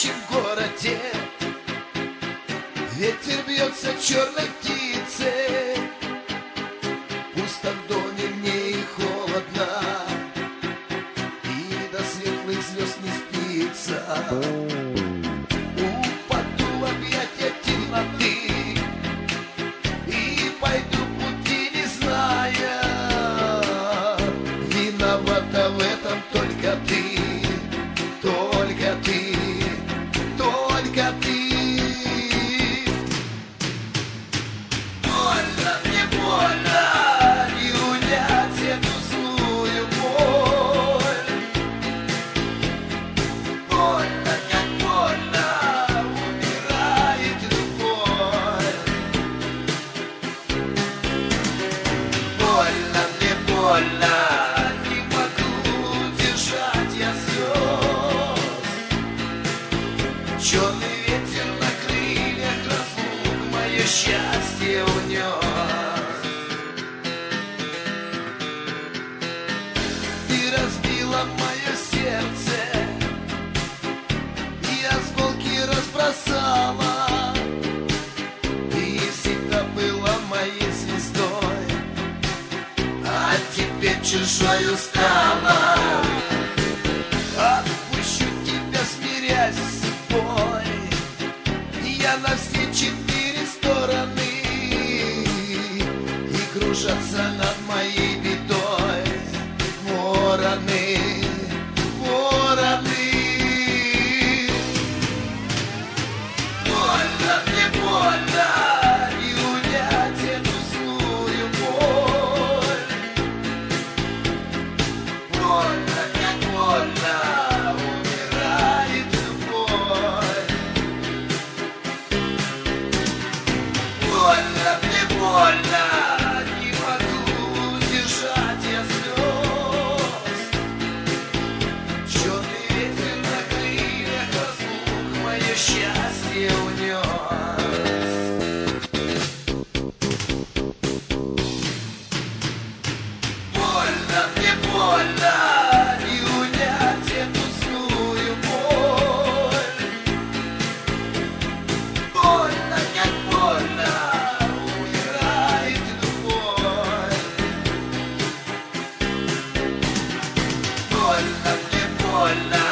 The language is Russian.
спящем городе. Ветер бьется черной птицей, пусто в доме мне и холодно, и до светлых звезд не спится. Упаду в объятия темноты и пойду пути не зная. Виновата в этом только ты, только ты, только ты. Больно, мне больно не унять эту злую боль. Больно, как больно умирает любовь. Больно, мне больно, не могу держать я слез. Черный ветер на крыльях разлук мое счастье унес. Ты разбила мое сердце, и осколки разбросала. Ты всегда была моей звездой, а теперь чужою стала. Отпущу тебя, смирясь с судьбой, я на все четыре стороны, и кружатся над моей бедой вороны, вороны. Больно, мне больно не унять эту злую боль. Больно, как больно умирает любовь. Больно, мне больно, не могу держать я слез. Черный ветер на крыльях разлук мое счастье унес. Больно, мне больно не унять эту злую боль. Больно, как больно умирает любовь. Больно, мне больно.